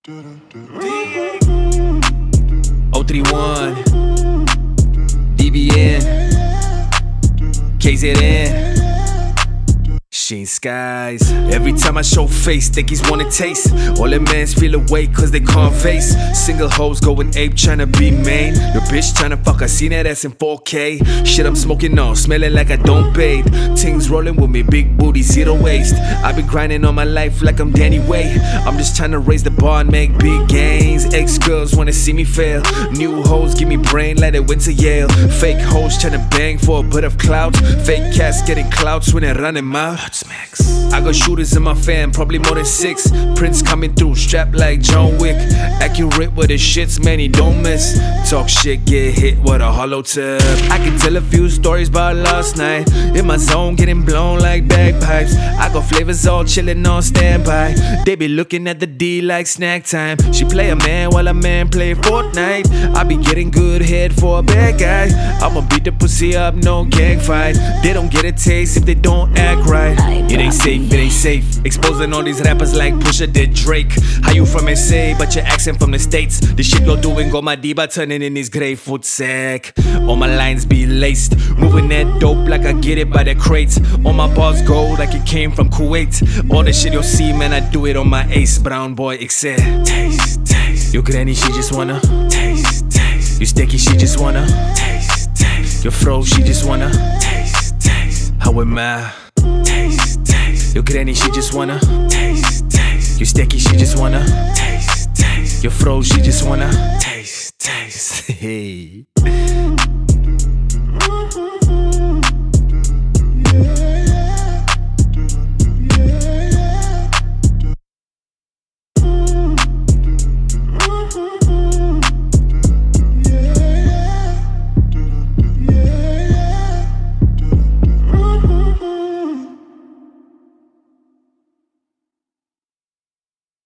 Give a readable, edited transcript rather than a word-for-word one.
031 DBN KZN Sheen Skies. Every time I show face, think he's wanna taste. All them mans feel away cause they can't face. Single hoes going ape tryna be main. Your bitch tryna fuck, I seen that ass in 4K. Shit I'm smoking on, smelling like I don't bathe. Things rolling with me, big booty, zero waste. I been grinding all my life like I'm Danny Way. I'm just tryna raise the bar and make big gains. Ex-girls wanna see me fail. New hoes give me brain like they went to Yale. Fake hoes tryna bang for a bit of clout. Fake cats getting clouts when they running mouth. I got shooters in my fam, probably more than 6. Prince coming through, strapped like John Wick. Accurate with the shits, man, he don't miss. Talk shit, get hit with a hollow tip. I can tell a few stories about last night. In my zone, getting blown like bagpipes. I got flavors all chillin' on standby. They be looking at the D like snack time. She play a man while a man play Fortnite. I be getting good head for a bad guy. I'ma beat the pussy up, no gang fight. They don't get a taste if they don't act right. It ain't safe, it ain't safe. Exposing all these rappers like Pusha did Drake. How you from SA, but your accent from the States. The shit you're doing got my diva turning in his grapefruit sack. All my lines be laced, moving that dope like I get it by the crates. All my bars gold like it came from Kuwait. All the shit you'll see, man, I do it on my ace. Brown boy, except taste, taste. Your granny, she just wanna taste, taste. You sticky, she just wanna taste, taste. Your fro, she just wanna taste, taste. How am I? Taste, taste. Your granny, she just wanna taste, taste. You sticky, she just wanna taste, taste. Your fro, she just wanna taste, taste. Hey.